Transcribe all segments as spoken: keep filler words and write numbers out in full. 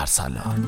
ارسلان.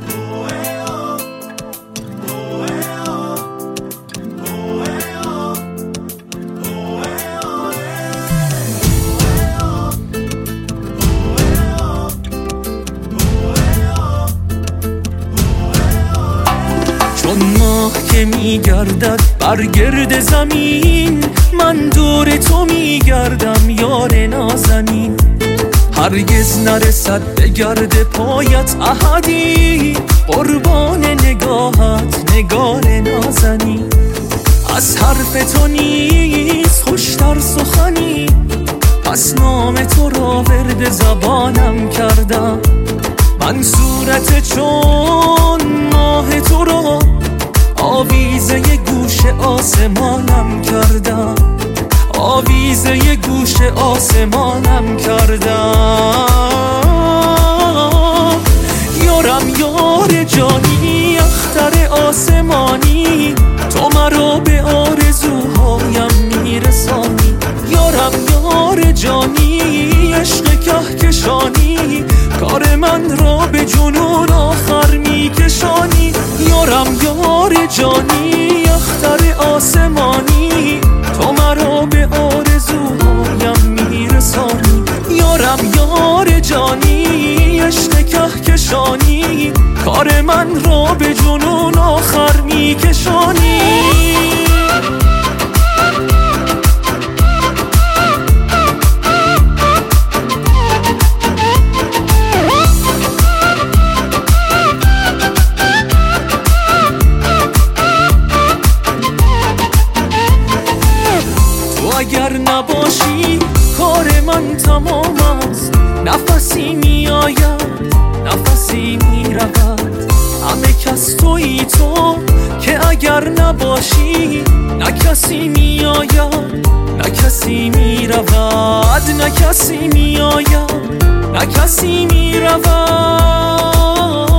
چون ماه که میگردد بر گرد زمین، من دور تو میگردم یار نازنین. هرگز نرسد به گرد پایت احدی، قربان نگاهت نگار نازنین. از حرف تو نیز خوشتر سخنی، پس نام تو را ورد زبانم کردم. من صورت چون ماه تو را آویزه گوش آسمانم کردم، آویزه گوش آسمانم کردم. یارم یار جانی اختر آسمانی، تو مرا به آرزوهایم میرسانی. یارم یار جانی عشق کهکشانی، کار من را به جنون آخر میکشانی. یارم یار جانی اختر آسمانی، تو مرا به آرزوهایم میرسانی. یارم یار جانی عشق کهکشانی، کار من را به جنون آخر میکشانی. اگر نباشی کار من تمام است، نفسی می آید نفسی می رود. همه کس تویی تو که اگر نباشی، نه کسی می آید نه کسی می رود. نه کسی می آید نه کسی می رود.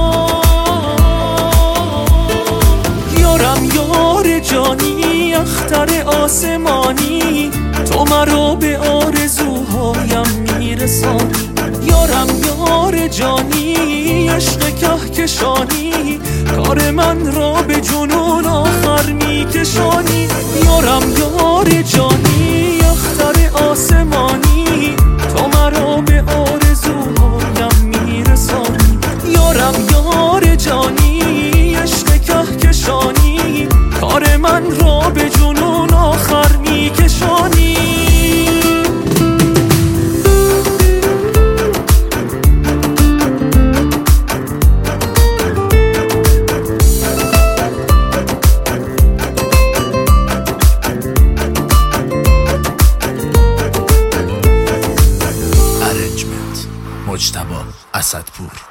یارم یار جانی اختر آسمانی، تو مرا به آرزوهایم میرسانی. یارم یار جانی عشق کهکشانی، کار من را به جنون آخر میکشانی. یارم یار جانی اختر آسمانی، تو مرا به آرزوهایم میرسانی. یارم یار جانی عشق کهکشانی، کار من را به جنون آخر میکشانی. ارنجمنت مجتبی اسدپور.